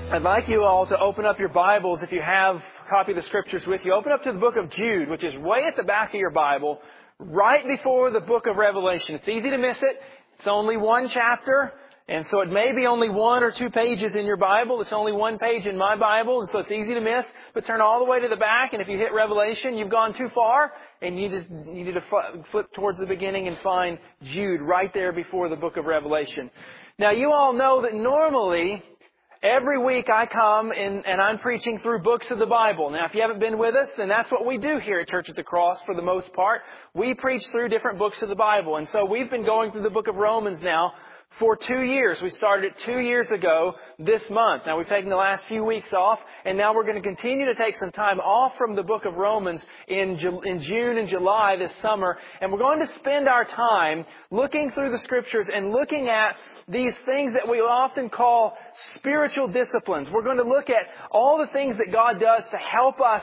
I'd like you all to open up your Bibles, if you have a copy of the Scriptures with you. Open up to the book of Jude, which is way at the back of your Bible, right before the book of Revelation. It's easy to miss it. It's only one chapter, and so it may be only 1 or 2 pages in your Bible. It's only 1 page in my Bible, and so it's easy to miss. But turn all the way to the back, and if you hit Revelation, you've gone too far, and you need to flip towards the beginning and find Jude right there before the book of Revelation. Now, you all know that normally every week I come and I'm preaching through books of the Bible. Now, if you haven't been with us, then that's what we do here at Church at the Cross for the most part. We preach through different books of the Bible. And so we've been going through the book of Romans now for 2 years. We started it 2 years ago this month. Now, we've taken the last few weeks off, and now we're going to continue to take some time off from the book of Romans in June and July this summer. And we're going to spend our time looking through the Scriptures and looking at these things that we often call spiritual disciplines. We're going to look at all the things that God does to help us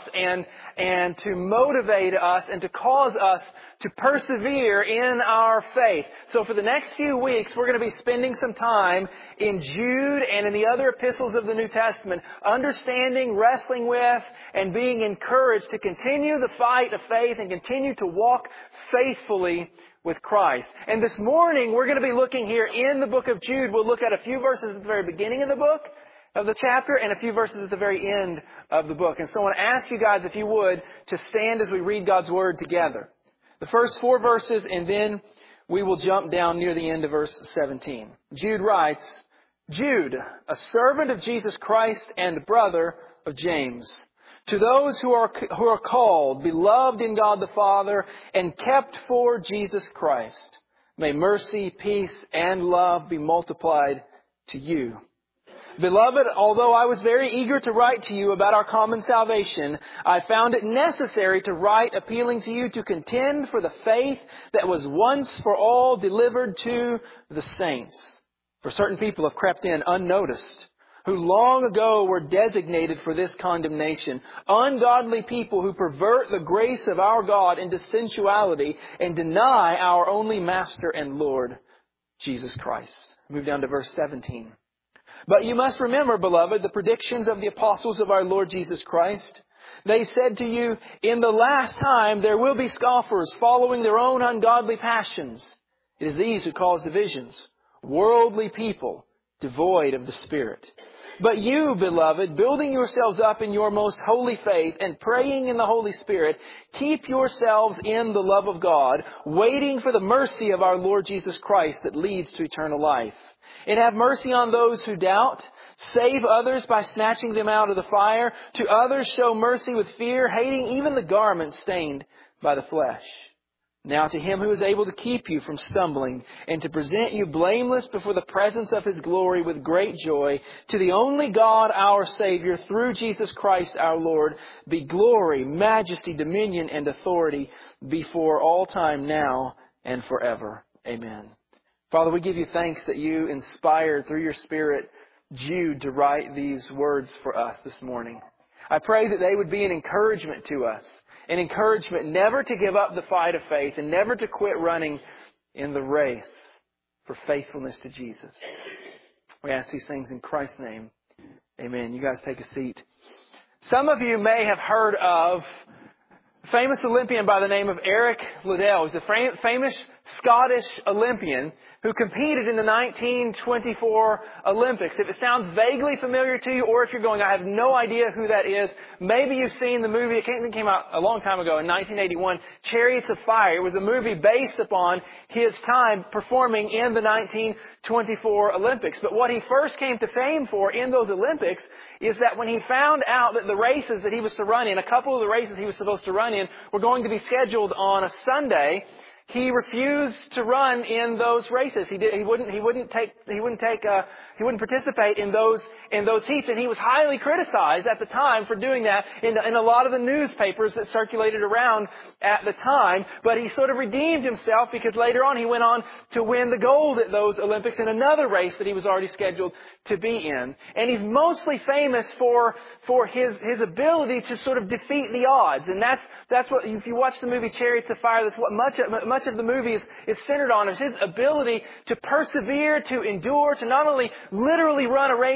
and to motivate us and to cause us to persevere in our faith. So for the next few weeks, we're going to be spending some time in Jude and in the other epistles of the New Testament, understanding, wrestling with, and being encouraged to continue the fight of faith and continue to walk faithfully with Christ. And this morning, we're going to be looking here in the book of Jude. We'll look at a few verses at the very beginning of the book, of the chapter, and a few verses at the very end of the book. And so I want to ask you guys, if you would, to stand as we read God's Word together. The first 4 verses, and then we will jump down near the end of verse 17. Jude writes, Jude, a servant of Jesus Christ and brother of James, to those who are called, beloved in God the Father, and kept for Jesus Christ, may mercy, peace, and love be multiplied to you. Beloved, although I was very eager to write to you about our common salvation, I found it necessary to write appealing to you to contend for the faith that was once for all delivered to the saints. For certain people have crept in unnoticed, who long ago were designated for this condemnation, ungodly people who pervert the grace of our God into sensuality and deny our only Master and Lord, Jesus Christ. Move down to verse 17. But you must remember, beloved, the predictions of the apostles of our Lord Jesus Christ. They said to you, in the last time there will be scoffers following their own ungodly passions. It is these who cause divisions, worldly people devoid of the Spirit. But you, beloved, building yourselves up in your most holy faith and praying in the Holy Spirit, keep yourselves in the love of God, waiting for the mercy of our Lord Jesus Christ that leads to eternal life. And have mercy on those who doubt. Save others by snatching them out of the fire. To others show mercy with fear, hating even the garment stained by the flesh. Now to Him who is able to keep you from stumbling and to present you blameless before the presence of His glory with great joy, to the only God our Savior through Jesus Christ our Lord, be glory, majesty, dominion, and authority before all time now and forever. Amen. Father, we give you thanks that you inspired through your Spirit Jude to write these words for us this morning. I pray that they would be an encouragement to us. An encouragement never to give up the fight of faith and never to quit running in the race for faithfulness to Jesus. We ask these things in Christ's name. Amen. You guys take a seat. Some of you may have heard of a famous Olympian by the name of Eric Liddell. He's a famous Scottish Olympian who competed in the 1924 Olympics. If it sounds vaguely familiar to you, or if you're going, I have no idea who that is, maybe you've seen the movie, it came out a long time ago in 1981, Chariots of Fire. It was a movie based upon his time performing in the 1924 Olympics. But what he first came to fame for in those Olympics is that when he found out that the races that he was to run in, a couple of the races he was supposed to run in, were going to be scheduled on a Sunday, he refused to run in those races. He wouldn't participate in those heats, and he was highly criticized at the time for doing that in a lot of the newspapers that circulated around at the time. But he sort of redeemed himself because later on he went on to win the gold at those Olympics in another race that he was already scheduled to be in. And he's mostly famous for his ability to sort of defeat the odds. And that's what, if you watch the movie Chariots of Fire, that's what much of the movie is centered on, is his ability to persevere, to endure, to not only literally run a race and defeat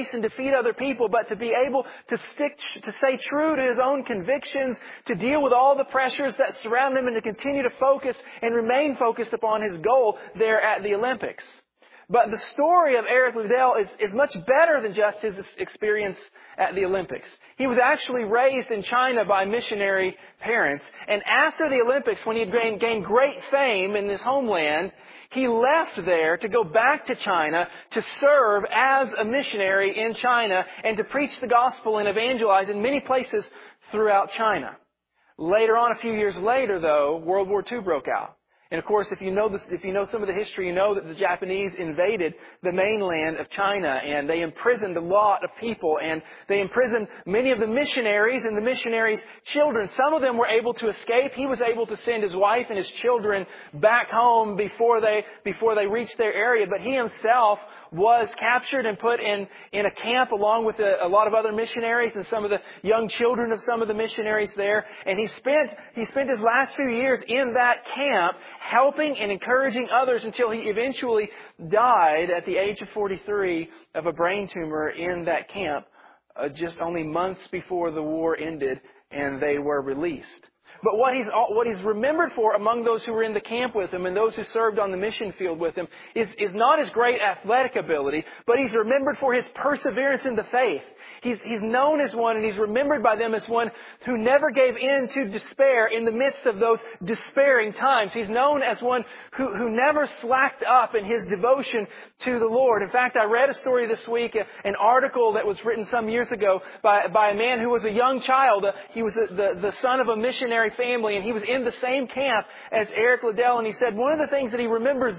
lead other people, but to be able to stay true to his own convictions, to deal with all the pressures that surround him, and to continue to focus and remain focused upon his goal there at the Olympics. But the story of Eric Liddell is much better than just his experience at the Olympics. He was actually raised in China by missionary parents. And after the Olympics, when he had gained great fame in his homeland, he left there to go back to China to serve as a missionary in China and to preach the gospel and evangelize in many places throughout China. Later on, a few years later, though, World War II broke out. And of course, if you know some of the history, you know that the Japanese invaded the mainland of China, and they imprisoned a lot of people, and they imprisoned many of the missionaries and the missionaries' children. Some of them were able to escape. He was able to send his wife and his children back home before they reached their area, but he himself was captured and put in a camp along with a lot of other missionaries and some of the young children of some of the missionaries there. And he spent his last few years in that camp helping and encouraging others until he eventually died at the age of 43 of a brain tumor in that camp, just only months before the war ended and they were released. But what he's remembered for among those who were in the camp with him and those who served on the mission field with him is not his great athletic ability, but he's remembered for his perseverance in the faith. He's known as one, and he's remembered by them as one who never gave in to despair in the midst of those despairing times. He's known as one who never slacked up in his devotion to the Lord. In fact, I read a story this week, an article that was written some years ago by a man who was a young child. He was the son of a missionary family, and he was in the same camp as Eric Liddell. And he said one of the things that he remembers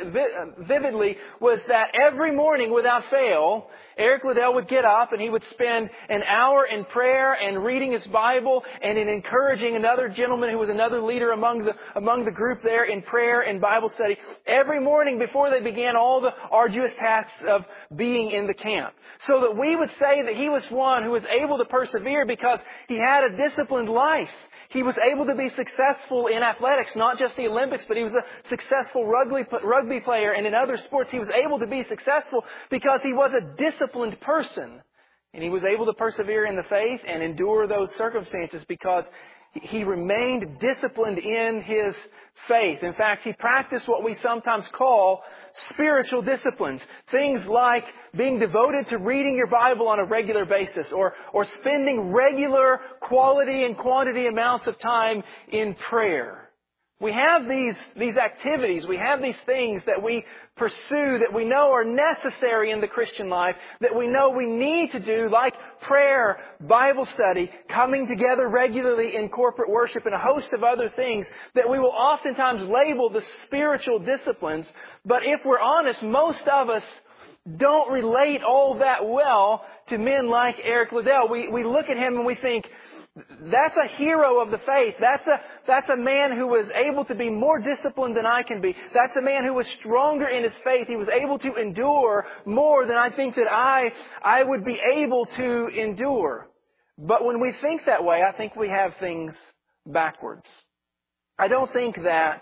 vividly was that every morning without fail, Eric Liddell would get up and he would spend an hour in prayer and reading his Bible and in encouraging another gentleman who was another leader among the group there in prayer and Bible study every morning before they began all the arduous tasks of being in the camp. So that we would say that he was one who was able to persevere because he had a disciplined life. He was able to be successful in athletics, not just the Olympics, but he was a successful rugby player, and in other sports he was able to be successful because he was a disciplined person. And he was able to persevere in the faith and endure those circumstances because he remained disciplined in his faith. In fact, he practiced what we sometimes call spiritual disciplines. Things like being devoted to reading your Bible on a regular basis or spending regular quality and quantity amounts of time in prayer. We have these activities, we have these things that we pursue that we know are necessary in the Christian life, that we know we need to do, like prayer, Bible study, coming together regularly in corporate worship, and a host of other things that we will oftentimes label the spiritual disciplines. But if we're honest, most of us don't relate all that well to men like Eric Liddell. We look at him and we think, that's a hero of the faith. That's a man who was able to be more disciplined than I can be. That's a man who was stronger in his faith. He was able to endure more than I think that I would be able to endure. But when we think that way, I think we have things backwards. I don't think that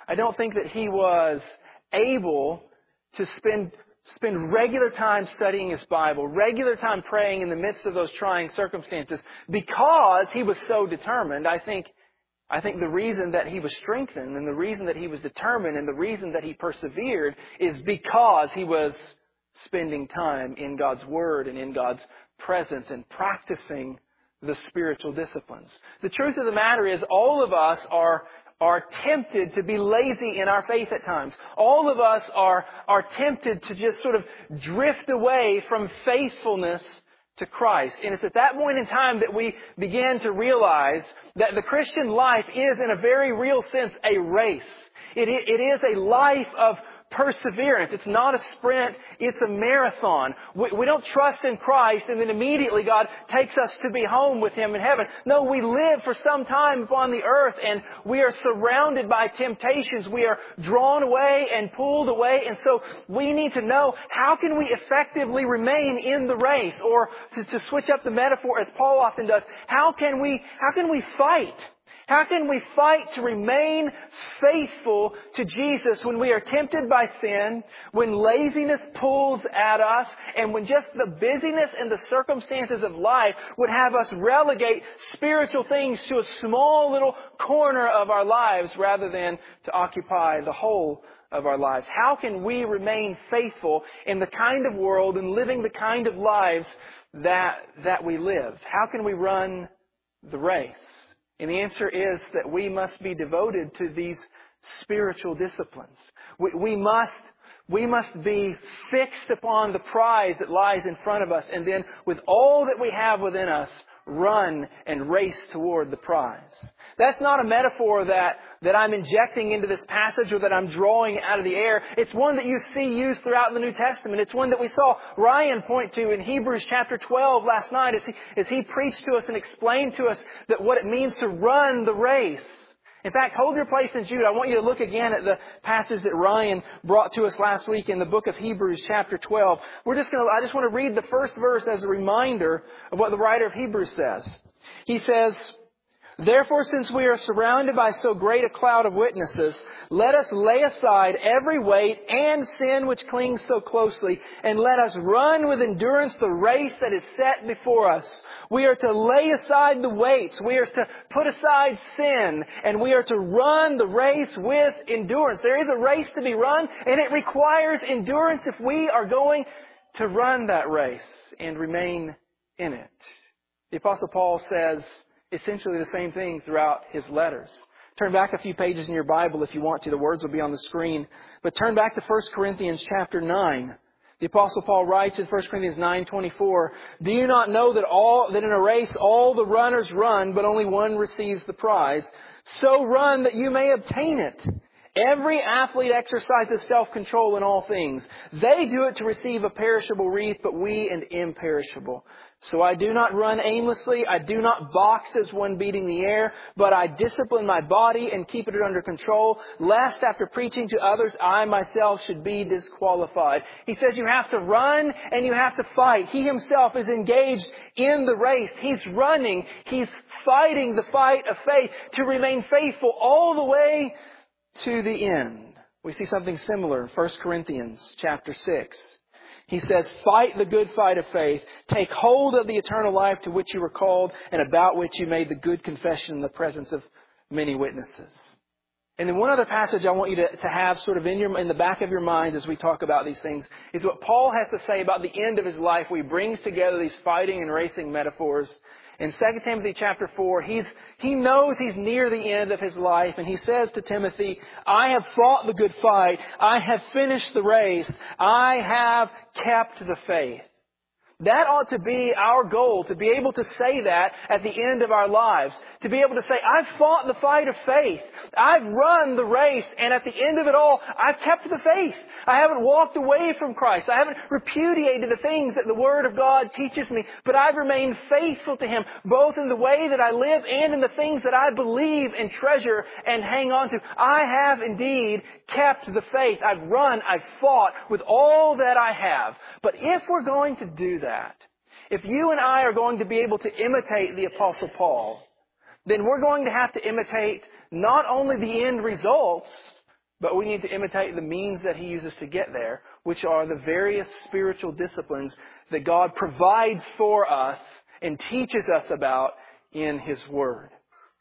he was able to spend regular time studying his Bible, regular time praying in the midst of those trying circumstances because he was so determined. I think the reason that he was strengthened and the reason that he was determined and the reason that he persevered is because he was spending time in God's Word and in God's presence and practicing the spiritual disciplines. The truth of the matter is all of us are tempted to be lazy in our faith at times. All of us are tempted to just sort of drift away from faithfulness to Christ. And it's at that point in time that we begin to realize that the Christian life is, in a very real sense, a race. It is a life of perseverance. It's not a sprint, it's a marathon. We don't trust in Christ and then immediately God takes us to be home with Him in heaven. No, we live for some time upon the earth and we are surrounded by temptations. We are drawn away and pulled away, and so we need to know, how can we effectively remain in the race? Or to switch up the metaphor as Paul often does, how can we fight? How can we fight to remain faithful to Jesus when we are tempted by sin, when laziness pulls at us, and when just the busyness and the circumstances of life would have us relegate spiritual things to a small little corner of our lives rather than to occupy the whole of our lives? How can we remain faithful in the kind of world and living the kind of lives that we live? How can we run the race? And the answer is that we must be devoted to these spiritual disciplines. We must be fixed upon the prize that lies in front of us, and then with all that we have within us, run and race toward the prize. That's not a metaphor that I'm injecting into this passage or that I'm drawing out of the air. It's one that you see used throughout the New Testament. It's one that we saw Ryan point to in Hebrews chapter 12 last night as he preached to us and explained to us that what it means to run the race. In fact, hold your place in Jude. I want you to look again at the passage that Ryan brought to us last week in the book of Hebrews chapter 12. I just want to read the first verse as a reminder of what the writer of Hebrews says. He says, "Therefore, since we are surrounded by so great a cloud of witnesses, let us lay aside every weight and sin which clings so closely, and let us run with endurance the race that is set before us. We are to lay aside the weights, we are to put aside sin, and we are to run the race with endurance." There is a race to be run, and it requires endurance if we are going to run that race and remain in it. The Apostle Paul says essentially the same thing throughout his letters. Turn back a few pages in your Bible if you want to. The words will be on the screen. But turn back to 1 Corinthians chapter 9. The Apostle Paul writes in 1 Corinthians 9:24, "Do you not know that in a race all the runners run, but only one receives the prize? So run that you may obtain it. Every athlete exercises self-control in all things. They do it to receive a perishable wreath, but we an imperishable. So I do not run aimlessly. I do not box as one beating the air, but I discipline my body and keep it under control, lest after preaching to others, I myself should be disqualified." He says you have to run and you have to fight. He himself is engaged in the race. He's running. He's fighting the fight of faith to remain faithful all the way to the end. We see something similar in 1 Corinthians chapter 6. He says, "Fight the good fight of faith. Take hold of the eternal life to which you were called and about which you made the good confession in the presence of many witnesses." And then one other passage I want you to have sort of in the back of your mind as we talk about these things is what Paul has to say about the end of his life, where he brings together these fighting and racing metaphors. In 2 Timothy chapter 4, he knows he's near the end of his life, and he says to Timothy, "I have fought the good fight. I have finished the race. I have kept the faith." That ought to be our goal, to be able to say that at the end of our lives. To be able to say, I've fought the fight of faith. I've run the race, and at the end of it all, I've kept the faith. I haven't walked away from Christ. I haven't repudiated the things that the Word of God teaches me, but I've remained faithful to Him, both in the way that I live and in the things that I believe and treasure and hang on to. I have indeed kept the faith. I've run, I've fought with all that I have. But if we're going to do that, if you and I are going to be able to imitate the Apostle Paul, then we're going to have to imitate not only the end results, but we need to imitate the means that He uses to get there, which are the various spiritual disciplines that God provides for us and teaches us about in His Word.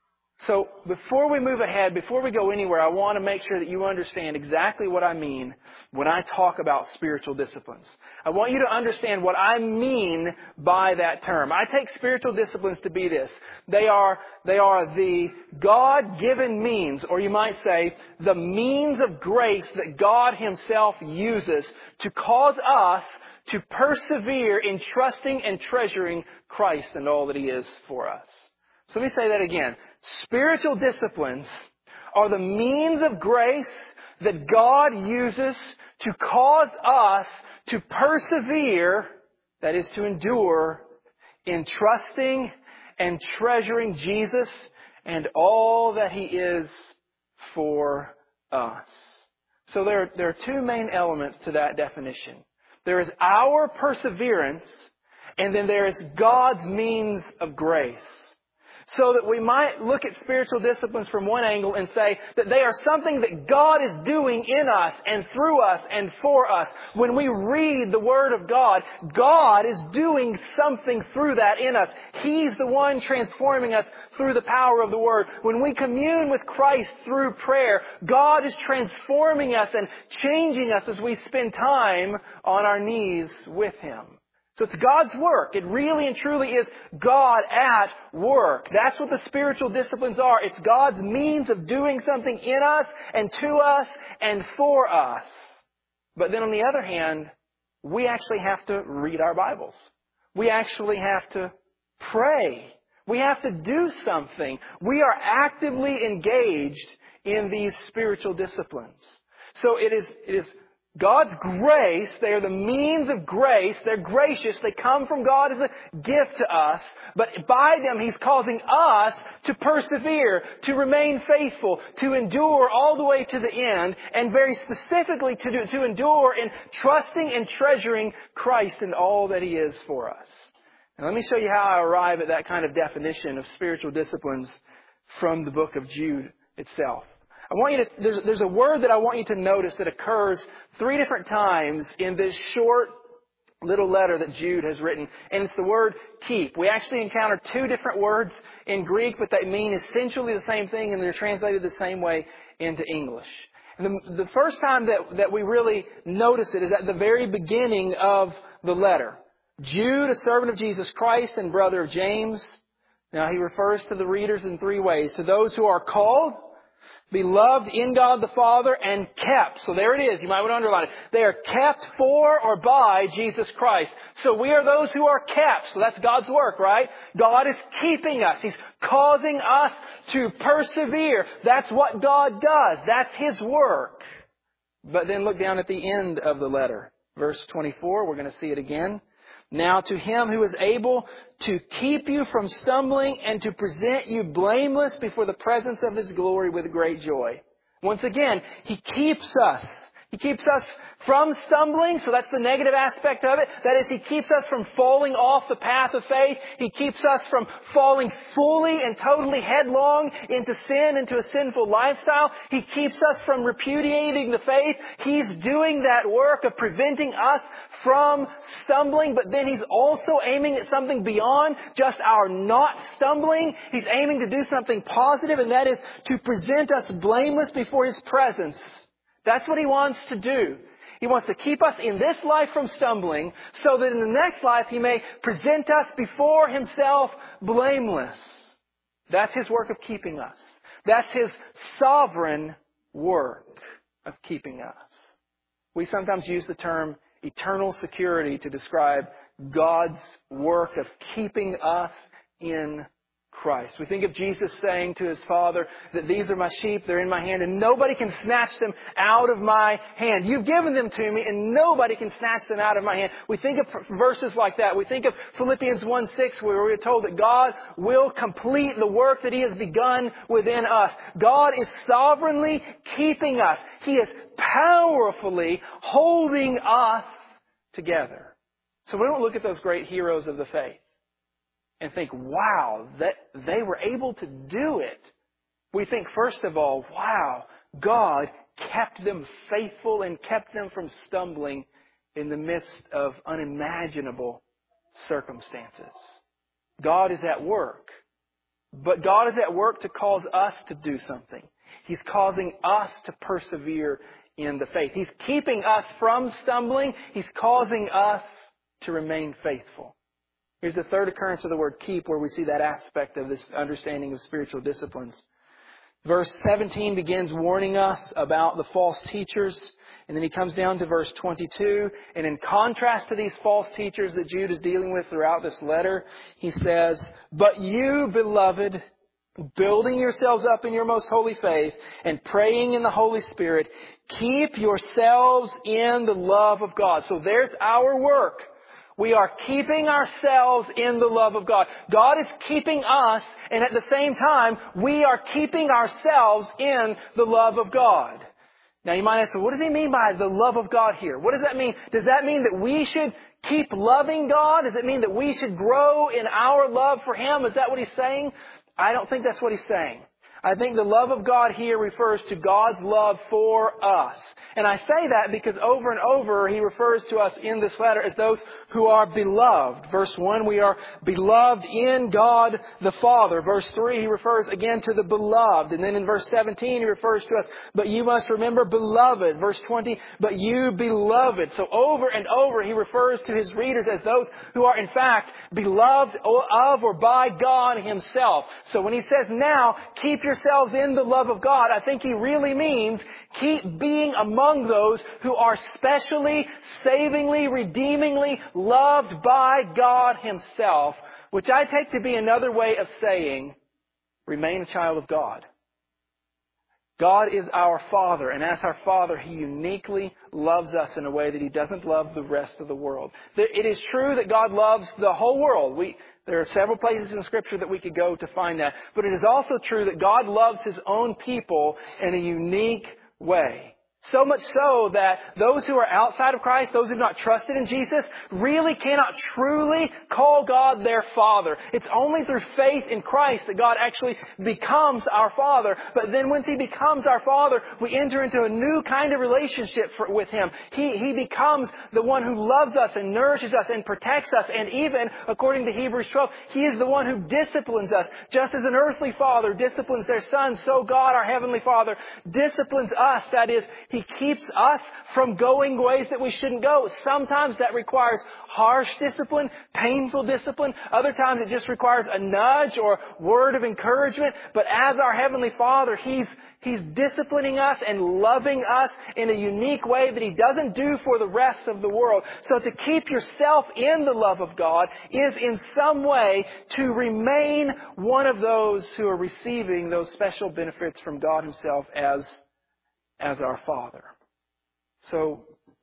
So before we move ahead, before we go anywhere, I want to make sure that you understand exactly what I mean when I talk about spiritual disciplines. I want you to understand what I mean by that term. I take spiritual disciplines to be this. They are the God-given means, or you might say, the means of grace that God Himself uses to cause us to persevere in trusting and treasuring Christ and all that He is for us. So let me say that again. Spiritual disciplines are the means of grace that God uses to cause us to persevere, that is to endure, in trusting and treasuring Jesus and all that He is for us. So there are two main elements to that definition. There is our perseverance, and then there is God's means of grace. so that we might look at spiritual disciplines from one angle and say that they are something that God is doing in us and through us and for us. When we read the Word of God, God is doing something through that in us. He's the one transforming us through the power of the Word. When we commune with Christ through prayer, God is transforming us and changing us as we spend time on our knees with Him. So it's God's work. It really and truly is God at work. That's what the spiritual disciplines are. It's God's means of doing something in us and to us and for us. But then on the other hand, we actually have to read our Bibles. We actually have to pray. We have to do something. We are actively engaged in these spiritual disciplines. So it is God's grace. They are the means of grace. They're gracious. They come from God as a gift to us. But by them, He's causing us to persevere, to remain faithful, to endure all the way to the end, and very specifically to endure in trusting and treasuring Christ and all that He is for us. Now let me show you how I arrive at that kind of definition of spiritual disciplines from the book of Jude itself. There's a word that I want you to notice that occurs 3 different times in this short little letter that Jude has written. And it's the word keep. We actually encounter 2 different words in Greek, but they mean essentially the same thing, and they're translated the same way into English. And the first time that we really notice it is at the very beginning of the letter. Jude, a servant of Jesus Christ and brother of James. Now he refers to the readers in 3 ways. To those who are called, beloved in God the Father, and kept. So there it is. You might want to underline it. They are kept for or by Jesus Christ. So we are those who are kept. So that's God's work, right? God is keeping us. He's causing us to persevere. That's what God does. That's His work. But then look down at the end of the letter. Verse 24, we're going to see it again. Now to Him who is able to keep you from stumbling and to present you blameless before the presence of His glory with great joy. Once again, He keeps us. He keeps us from stumbling, so that's the negative aspect of it. That is, He keeps us from falling off the path of faith. He keeps us from falling fully and totally headlong into sin, into a sinful lifestyle. He keeps us from repudiating the faith. He's doing that work of preventing us from stumbling, but then He's also aiming at something beyond just our not stumbling. He's aiming to do something positive, and that is to present us blameless before His presence. That's what He wants to do. He wants to keep us in this life from stumbling so that in the next life He may present us before Himself blameless. That's His work of keeping us. That's His sovereign work of keeping us. We sometimes use the term eternal security to describe God's work of keeping us in Christ. We think of Jesus saying to His Father that these are my sheep, they're in my hand, and nobody can snatch them out of my hand. You've given them to me, and nobody can snatch them out of my hand. We think of verses like that. We think of Philippians 1:6, where we're told that God will complete the work that He has begun within us. God is sovereignly keeping us. He is powerfully holding us together. So we don't look at those great heroes of the faith and think, wow, that they were able to do it. We think, first of all, wow, God kept them faithful and kept them from stumbling in the midst of unimaginable circumstances. God is at work. But God is at work to cause us to do something. He's causing us to persevere in the faith. He's keeping us from stumbling. He's causing us to remain faithful. Here's the third occurrence of the word keep, where we see that aspect of this understanding of spiritual disciplines. Verse 17 begins warning us about the false teachers. And then he comes down to verse 22. And in contrast to these false teachers that Jude is dealing with throughout this letter, he says, "But you, beloved, building yourselves up in your most holy faith and praying in the Holy Spirit, keep yourselves in the love of God." So there's our work. We are keeping ourselves in the love of God. God is keeping us, and at the same time, we are keeping ourselves in the love of God. Now you might ask, what does he mean by the love of God here? What does that mean? Does that mean that we should keep loving God? Does it mean that we should grow in our love for Him? Is that what he's saying? I don't think that's what he's saying. I think the love of God here refers to God's love for us. And I say that because over and over he refers to us in this letter as those who are beloved. Verse 1, we are beloved in God the Father. Verse 3, he refers again to the beloved. And then in verse 17 he refers to us, but you must remember beloved. Verse 20, but you beloved. So over and over he refers to his readers as those who are in fact beloved of or by God himself. So when he says now, keep yourselves in the love of God, I think he really means keep being among those who are specially, savingly, redeemingly loved by God himself, which I take to be another way of saying, remain a child of God. God is our Father, and as our Father, He uniquely loves us in a way that He doesn't love the rest of the world. It is true that God loves the whole world. There are several places in Scripture that we could go to find that. But it is also true that God loves His own people in a unique way. So much so that those who are outside of Christ, those who have not trusted in Jesus, really cannot truly call God their Father. It's only through faith in Christ that God actually becomes our Father. But then once He becomes our Father, we enter into a new kind of relationship with Him. He becomes the one who loves us and nourishes us and protects us. And even, according to Hebrews 12, He is the one who disciplines us. Just as an earthly father disciplines their son, so God, our Heavenly Father, disciplines us. That is, He keeps us from going ways that we shouldn't go. Sometimes that requires harsh discipline, painful discipline. Other times it just requires a nudge or word of encouragement. But as our Heavenly Father, He's disciplining us and loving us in a unique way that He doesn't do for the rest of the world. So to keep yourself in the love of God is in some way to remain one of those who are receiving those special benefits from God Himself as our Father. So,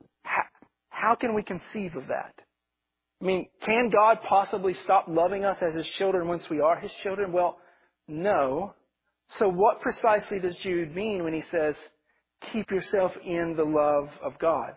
how can we conceive of that? I mean, can God possibly stop loving us as His children once we are His children? Well, no. So what precisely does Jude mean when he says, keep yourself in the love of God?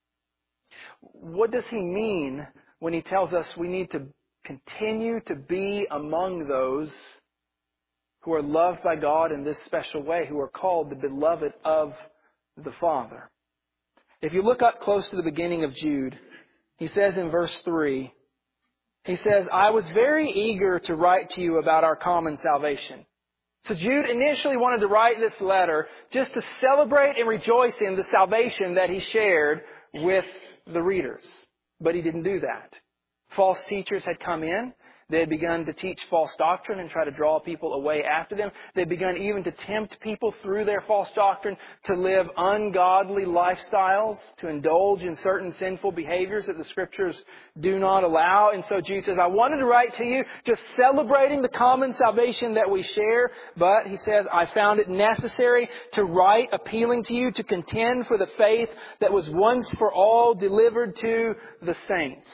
What does he mean when he tells us we need to continue to be among those who are loved by God in this special way, who are called the beloved of the Father? If you look up close to the beginning of Jude, he says in verse 3, he says, I was very eager to write to you about our common salvation. So Jude initially wanted to write this letter just to celebrate and rejoice in the salvation that he shared with the readers. But he didn't do that. False teachers had come in. They had begun to teach false doctrine and try to draw people away after them. They had begun even to tempt people through their false doctrine to live ungodly lifestyles, to indulge in certain sinful behaviors that the Scriptures do not allow. And so Jude says, I wanted to write to you just celebrating the common salvation that we share. But, he says, I found it necessary to write appealing to you to contend for the faith that was once for all delivered to the saints.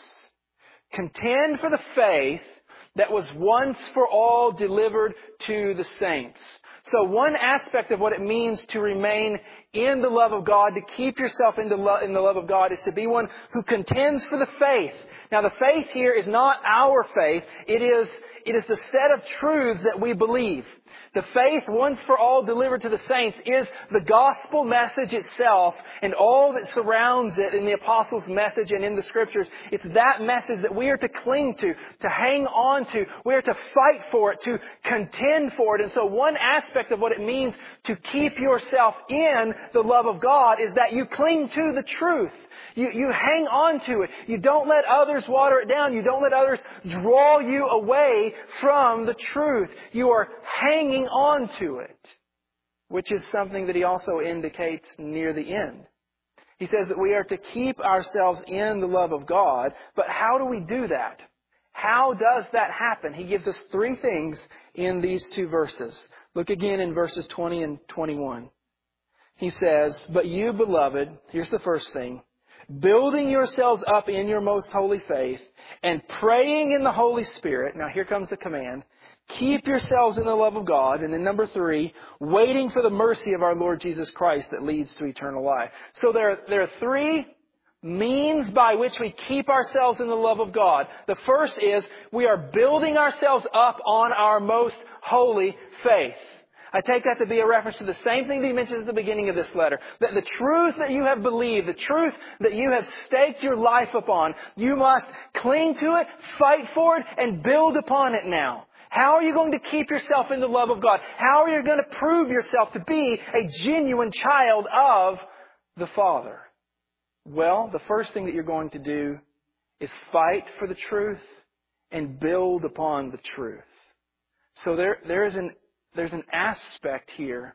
Contend for the faith that was once for all delivered to the saints. So one aspect of what it means to remain in the love of God, to keep yourself in the love of God, is to be one who contends for the faith. Now the faith here is not our faith. It is the set of truths that we believe. The faith, once for all delivered to the saints, is the gospel message itself and all that surrounds it in the apostles' message and in the Scriptures. It's that message that we are to cling to hang on to. We are to fight for it, to contend for it. And so one aspect of what it means to keep yourself in the love of God is that you cling to the truth. You hang on to it. You don't let others water it down. You don't let others draw you away from the truth. You are hanging on to it, which is something that he also indicates near the end. He says that we are to keep ourselves in the love of God, but how do we do that? How does that happen? He gives us three things in these two verses. Look again in verses 20 and 21. He says, but you, beloved, here's the first thing, building yourselves up in your most holy faith and praying in the Holy Spirit. Now here comes the command. Keep yourselves in the love of God. And then number 3, waiting for the mercy of our Lord Jesus Christ that leads to eternal life. So there are 3 means by which we keep ourselves in the love of God. The first is we are building ourselves up on our most holy faith. I take that to be a reference to the same thing that he mentions at the beginning of this letter. That the truth that you have believed, the truth that you have staked your life upon, you must cling to it, fight for it, and build upon it now. How are you going to keep yourself in the love of God? How are you going to prove yourself to be a genuine child of the Father? Well, the first thing that you're going to do is fight for the truth and build upon the truth. So there's an aspect here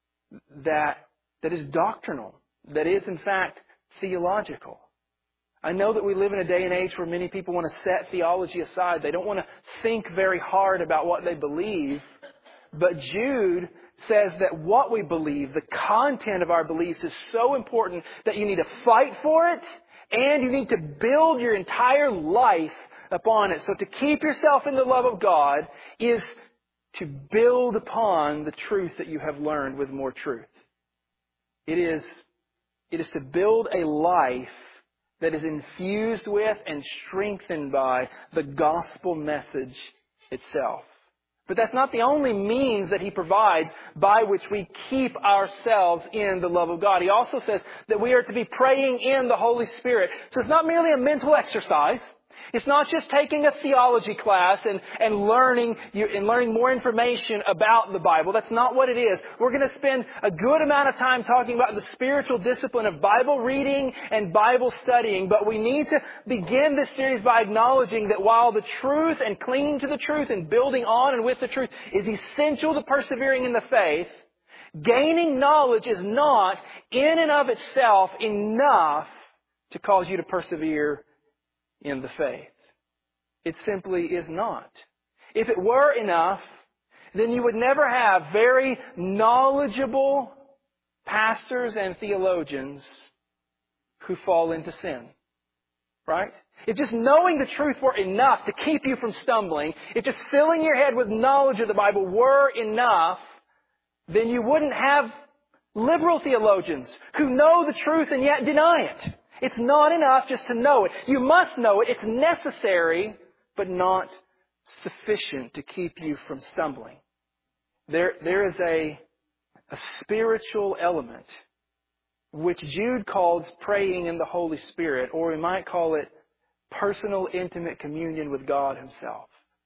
that is doctrinal, that is in fact theological. I know that we live in a day and age where many people want to set theology aside. They don't want to think very hard about what they believe. But Jude says that what we believe, the content of our beliefs, is so important that you need to fight for it and you need to build your entire life upon it. So to keep yourself in the love of God is to build upon the truth that you have learned with more truth. It is to build a life that is infused with and strengthened by the gospel message itself. But that's not the only means that he provides by which we keep ourselves in the love of God. He also says that we are to be praying in the Holy Spirit. So it's not merely a mental exercise. It's not just taking a theology class and learning more information about the Bible. That's not what it is. We're going to spend a good amount of time talking about the spiritual discipline of Bible reading and Bible studying. But we need to begin this series by acknowledging that while the truth and clinging to the truth and building on and with the truth is essential to persevering in the faith, gaining knowledge is not in and of itself enough to cause you to persevere in the faith. It simply is not. If it were enough, then you would never have very knowledgeable pastors and theologians who fall into sin. Right? If just knowing the truth were enough to keep you from stumbling, if just filling your head with knowledge of the Bible were enough, then you wouldn't have liberal theologians who know the truth and yet deny it. It's not enough just to know it. You must know it. It's necessary, but not sufficient to keep you from stumbling. There is a spiritual element which Jude calls praying in the Holy Spirit, or we might call it personal, intimate communion with God Himself.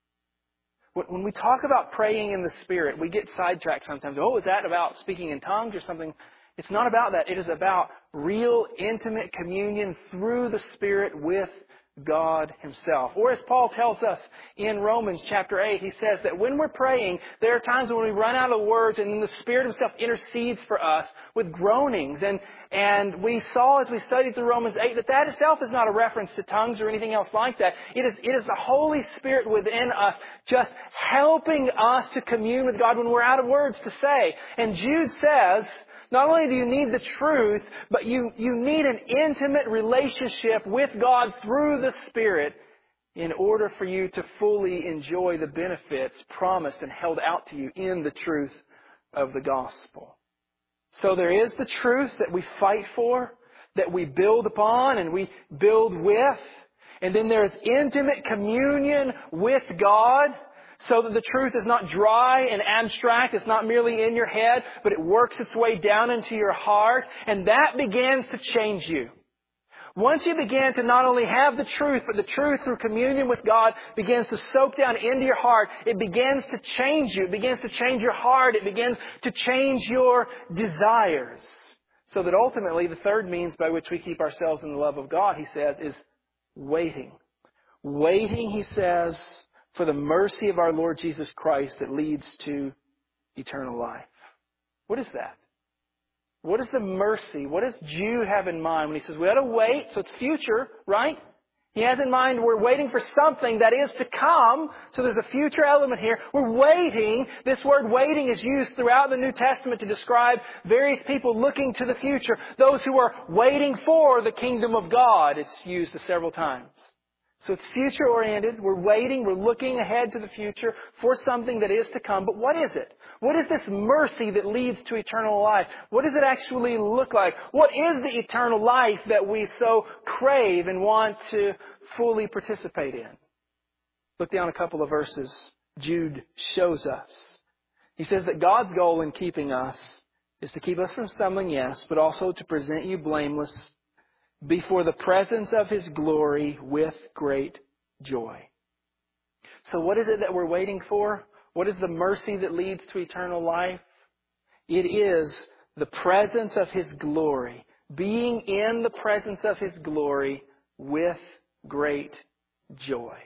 When we talk about praying in the Spirit, we get sidetracked sometimes. Oh, is that about speaking in tongues or something? It's not about that. It is about real intimate communion through the Spirit with God Himself. Or as Paul tells us in Romans chapter 8, he says that when we're praying, there are times when we run out of words and then the Spirit Himself intercedes for us with groanings. And we saw as we studied through Romans 8 that itself is not a reference to tongues or anything else like that. It is the Holy Spirit within us just helping us to commune with God when we're out of words to say. And Jude says, not only do you need the truth, but you need an intimate relationship with God through the Spirit in order for you to fully enjoy the benefits promised and held out to you in the truth of the gospel. So there is the truth that we fight for, that we build upon and we build with. And then there's intimate communion with God, so that the truth is not dry and abstract. It's not merely in your head, but it works its way down into your heart. And that begins to change you. Once you begin to not only have the truth, but the truth through communion with God begins to soak down into your heart, it begins to change you. It begins to change your heart. It begins to change your desires. So that ultimately the third means by which we keep ourselves in the love of God, he says, is waiting. Waiting, he says, for the mercy of our Lord Jesus Christ that leads to eternal life. What is that? What is the mercy? What does Jude have in mind when he says we ought to wait? So it's future, right? He has in mind we're waiting for something that is to come. So there's a future element here. We're waiting. This word waiting is used throughout the New Testament to describe various people looking to the future. Those who are waiting for the kingdom of God. It's used several times. So it's future oriented. We're waiting. We're looking ahead to the future for something that is to come. But what is it? What is this mercy that leads to eternal life? What does it actually look like? What is the eternal life that we so crave and want to fully participate in? Look down a couple of verses. Jude shows us. He says that God's goal in keeping us is to keep us from stumbling, yes, but also to present you blameless before the presence of His glory with great joy. So what is it that we're waiting for? What is the mercy that leads to eternal life? It is the presence of His glory. Being in the presence of His glory with great joy.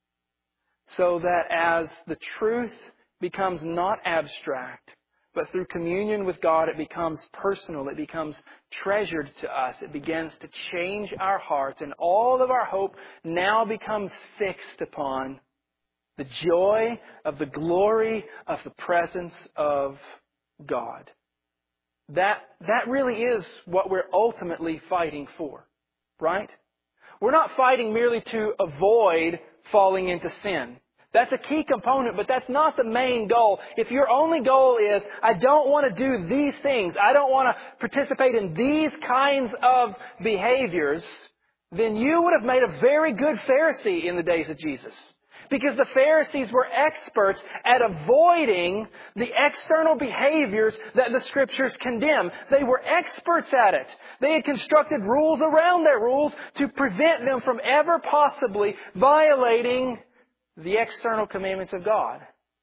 So that as the truth becomes not abstract, but through communion with God, it becomes personal. It becomes treasured to us. It begins to change our hearts. And all of our hope now becomes fixed upon the joy of the glory of the presence of God. That really is what we're ultimately fighting for. Right? We're not fighting merely to avoid falling into sin. That's a key component, but that's not the main goal. If your only goal is, I don't want to do these things, I don't want to participate in these kinds of behaviors, then you would have made a very good Pharisee in the days of Jesus. Because the Pharisees were experts at avoiding the external behaviors that the Scriptures condemn. They were experts at it. They had constructed rules around their rules to prevent them from ever possibly violating the external commandments of God.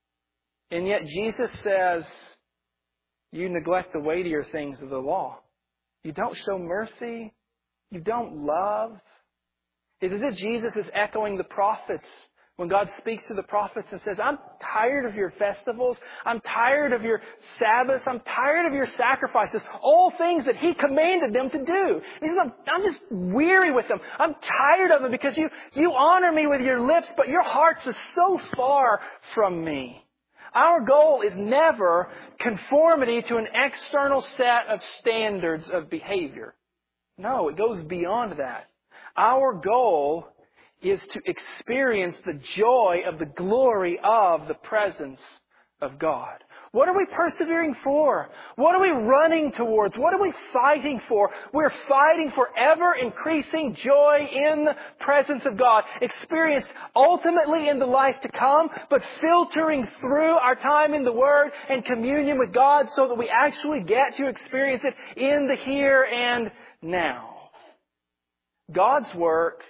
And yet Jesus says, you neglect the weightier things of the law. You don't show mercy. You don't love. It's as if Jesus is echoing the prophets when God speaks to the prophets and says, I'm tired of your festivals. I'm tired of your Sabbaths. I'm tired of your sacrifices. All things that He commanded them to do. He says, I'm just weary with them. I'm tired of them because you honor me with your lips, but your hearts are so far from me. Our goal is never conformity to an external set of standards of behavior. No, it goes beyond that. Our goal is to experience the joy of the glory of the presence of God. What are we persevering for? What are we running towards? What are we fighting for? We're fighting for ever increasing joy in the presence of God, experienced ultimately in the life to come, but filtering through our time in the Word and communion with God so that we actually get to experience it in the here and now. God's work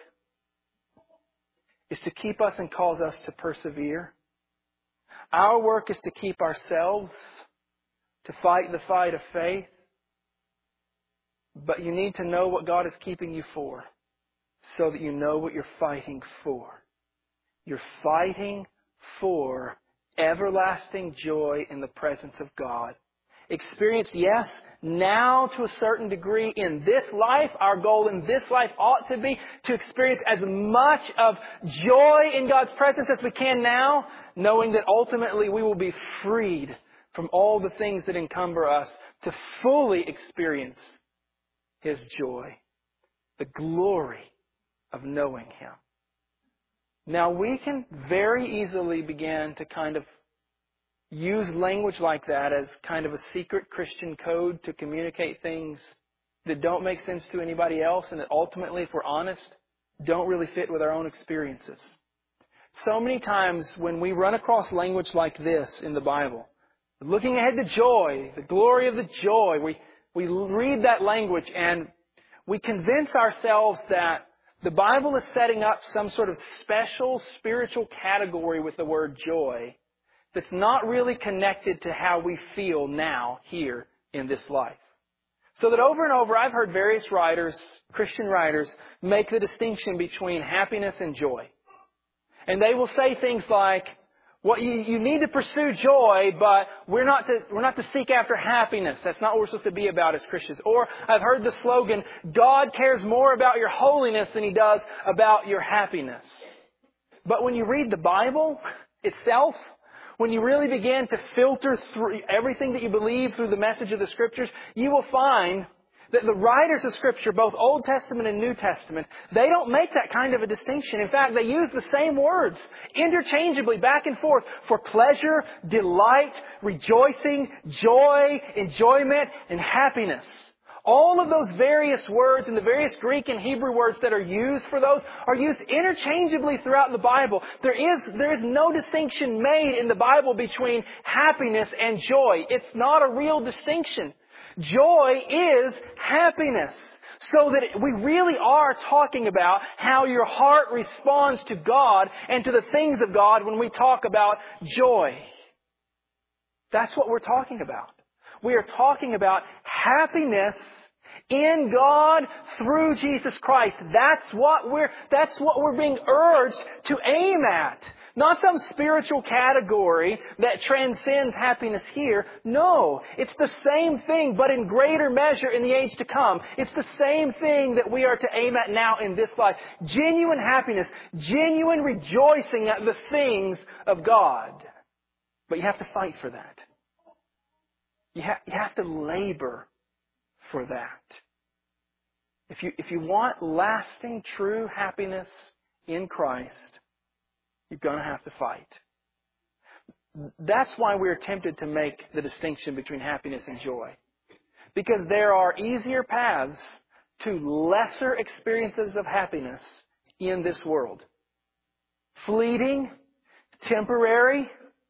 is to keep us and cause us to persevere. Our work is to keep ourselves, to fight the fight of faith. But you need to know what God is keeping you for, so that you know what you're fighting for. You're fighting for everlasting joy in the presence of God. Experienced, yes, now to a certain degree in this life. Our goal in this life ought to be to experience as much of joy in God's presence as we can now, knowing that ultimately we will be freed from all the things that encumber us to fully experience His joy, the glory of knowing Him. Now we can very easily begin to kind of use language like that as kind of a secret Christian code to communicate things that don't make sense to anybody else and that ultimately, if we're honest, don't really fit with our own experiences. So many times when we run across language like this in the Bible, looking ahead to joy, the glory of the joy, we read that language and we convince ourselves that the Bible is setting up some sort of special spiritual category with the word joy that's not really connected to how we feel now, here, in this life. So that over and over, I've heard various writers, Christian writers, make the distinction between happiness and joy. And they will say things like, well, you need to pursue joy, but we're not to seek after happiness. That's not what we're supposed to be about as Christians. Or I've heard the slogan, God cares more about your holiness than He does about your happiness. But when you read the Bible itself, when you really begin to filter through everything that you believe through the message of the Scriptures, you will find That the writers of Scripture, both Old Testament and New Testament, they don't make that kind of a distinction. In fact, they use the same words interchangeably back and forth for pleasure, delight, rejoicing, joy, enjoyment, and happiness. All of those various words and the various Greek and Hebrew words that are used for those are used interchangeably throughout the Bible. There is no distinction made in the Bible between happiness and joy. It's not a real distinction. Joy is happiness. So that we really are talking about how your heart responds to God and to the things of God when we talk about joy. That's what we're talking about. We are talking about happiness in God through Jesus Christ. That's what we're being urged to aim at. Not some spiritual category that transcends happiness here. No, it's the same thing, but in greater measure in the age to come. It's the same thing that we are to aim at now in this life. Genuine happiness, genuine rejoicing at the things of God. But you have to fight for that. You have to labor for that. If you want lasting, true happiness in Christ, you're going to have to fight. That's why we're tempted to make the distinction between happiness and joy. Because there are easier paths to lesser experiences of happiness in this world. Fleeting, temporary,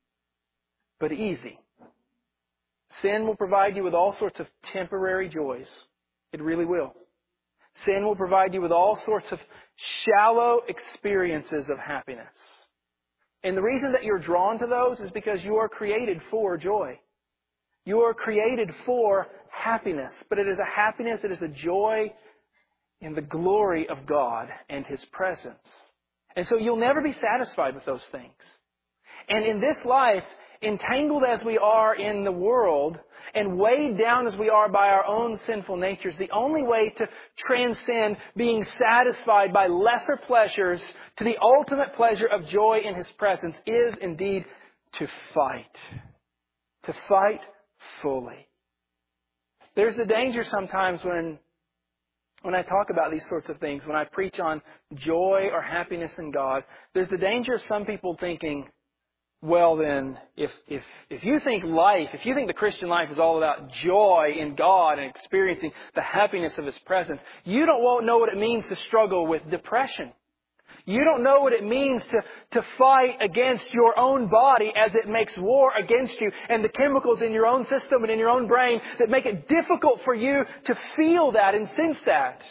but easy. Sin will provide you with all sorts of temporary joys. It really will. Sin will provide you with all sorts of shallow experiences of happiness. And the reason that you're drawn to those is because you are created for joy. You are created for happiness. But it is a happiness, it is a joy in the glory of God and His presence. And so you'll never be satisfied with those things. And in this life, entangled as we are in the world and weighed down as we are by our own sinful natures, the only way to transcend being satisfied by lesser pleasures to the ultimate pleasure of joy in His presence is indeed to fight. To fight fully. There's a danger sometimes when I talk about these sorts of things, when I preach on joy or happiness in God, there's the danger of some people thinking, well then, if you think the Christian life is all about joy in God and experiencing the happiness of His presence, you won't know what it means to struggle with depression. You don't know what it means to fight against your own body as it makes war against you and the chemicals in your own system and in your own brain that make it difficult for you to feel that and sense that.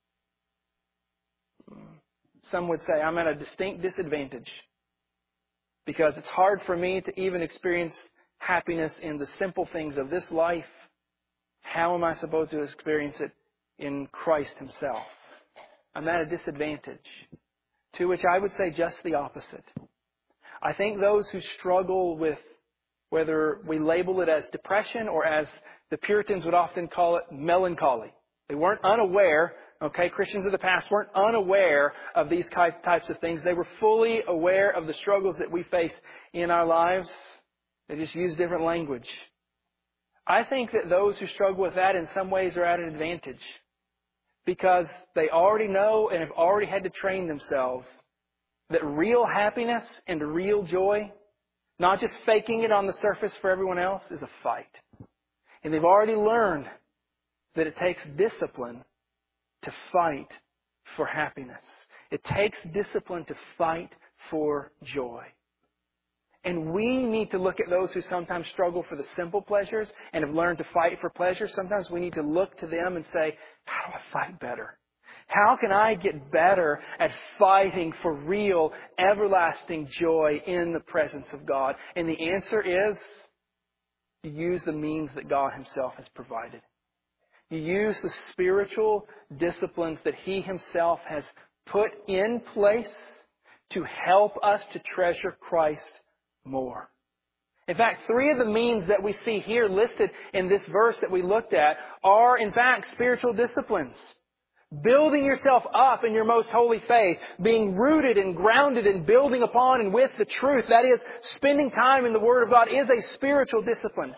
Some would say, I'm at a distinct disadvantage. Because it's hard for me to even experience happiness in the simple things of this life. How am I supposed to experience it in Christ Himself? I'm at a disadvantage. To which I would say just the opposite. I think those who struggle with, whether we label it as depression or as the Puritans would often call it, melancholy. They weren't unaware. Okay, Christians of the past weren't unaware of these types of things. They were fully aware of the struggles that we face in our lives. They just used different language. I think that those who struggle with that in some ways are at an advantage. Because they already know and have already had to train themselves that real happiness and real joy, not just faking it on the surface for everyone else, is a fight. And they've already learned that it takes discipline to fight for happiness. It takes discipline to fight for joy. And we need to look at those who sometimes struggle for the simple pleasures and have learned to fight for pleasure. Sometimes we need to look to them and say, how do I fight better? How can I get better at fighting for real, everlasting joy in the presence of God? And the answer is, you use the means that God Himself has provided. You use the spiritual disciplines that He Himself has put in place to help us to treasure Christ more. In fact, 3 of the means that we see here listed in this verse that we looked at are, in fact, spiritual disciplines. Building yourself up in your most holy faith, being rooted and grounded and building upon and with the truth, that is, spending time in the Word of God, is a spiritual discipline.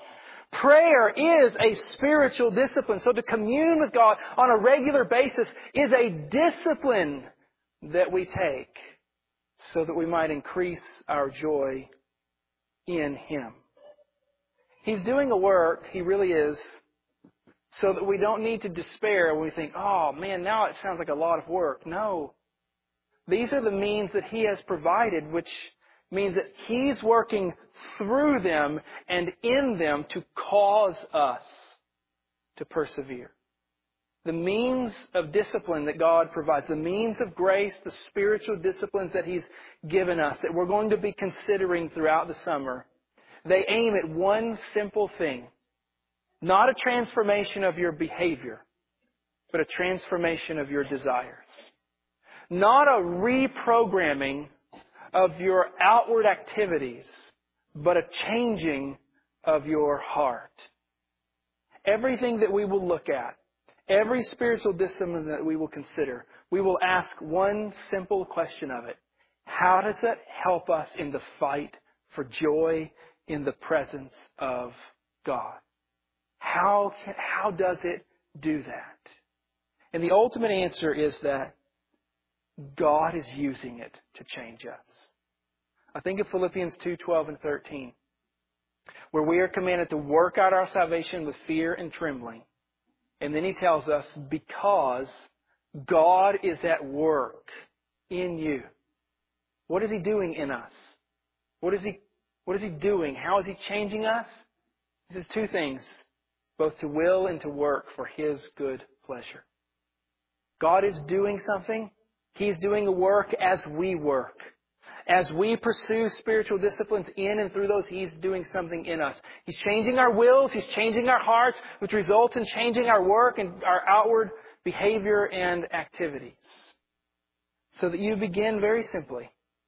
Prayer is a spiritual discipline. So to commune with God on a regular basis is a discipline that we take so that we might increase our joy in Him. He's doing a work, He really is, so that we don't need to despair when we think, oh man, now it sounds like a lot of work. No. These are the means that He has provided, which means that He's working through them and in them to cause us to persevere. The means of discipline that God provides, the means of grace, the spiritual disciplines that He's given us, that we're going to be considering throughout the summer, they aim at one simple thing. Not a transformation of your behavior, but a transformation of your desires. Not a reprogramming of your outward activities, but a changing of your heart. Everything that we will look at, every spiritual discipline that we will consider, we will ask one simple question of it. How does it help us in the fight for joy in the presence of God? How does it do that? And the ultimate answer is that God is using it to change us. I think of Philippians 2:12 and 13, where we are commanded to work out our salvation with fear and trembling. And then he tells us, because God is at work in you. What is He doing in us? What is He doing? How is He changing us? He says two things, both to will and to work for His good pleasure. God is doing something. He's doing a work as we work. As we pursue spiritual disciplines in and through those, He's doing something in us. He's changing our wills. He's changing our hearts, which results in changing our work and our outward behavior and activities. So that you begin very simply.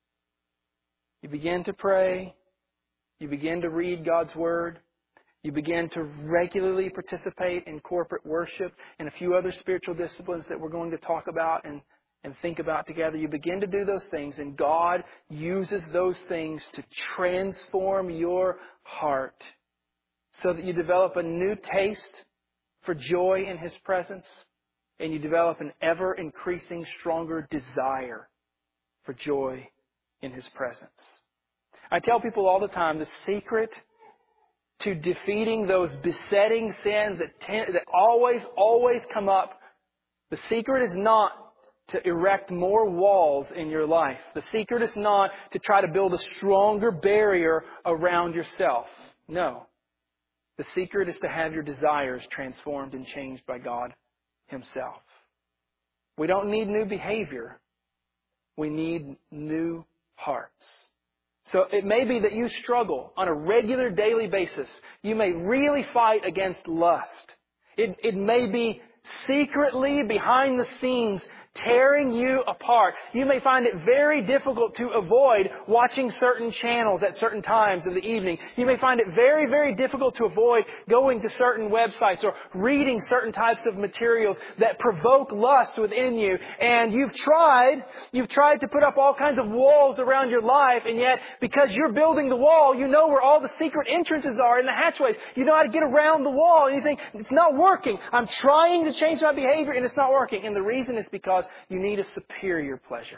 You begin to pray. You begin to read God's Word. You begin to regularly participate in corporate worship and a few other spiritual disciplines that we're going to talk about and think about together. You begin to do those things, and God uses those things to transform your heart so that you develop a new taste for joy in His presence, and you develop an ever-increasing, stronger desire for joy in His presence. I tell people all the time, the secret to defeating those besetting sins that always come up, the secret is not to erect more walls in your life. The secret is not to try to build a stronger barrier around yourself. No. The secret is to have your desires transformed and changed by God Himself. We don't need new behavior. We need new hearts. So it may be that you struggle on a regular daily basis. You may really fight against lust. It may be secretly behind the scenes tearing you apart. You may find it very difficult to avoid watching certain channels at certain times of the evening. You may find it very, very difficult to avoid going to certain websites or reading certain types of materials that provoke lust within you. And you've tried to put up all kinds of walls around your life, and yet because you're building the wall, you know where all the secret entrances are in the hatchways. You know how to get around the wall, and you think, it's not working. I'm trying to change my behavior, and it's not working. And the reason is because you need a superior pleasure.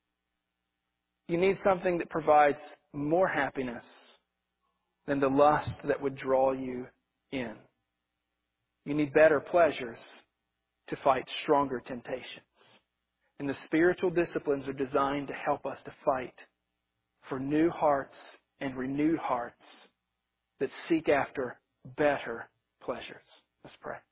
You need something that provides more happiness than the lust that would draw you in. You need better pleasures to fight stronger temptations. And the spiritual disciplines are designed to help us to fight for new hearts and renewed hearts that seek after better pleasures. Let's pray.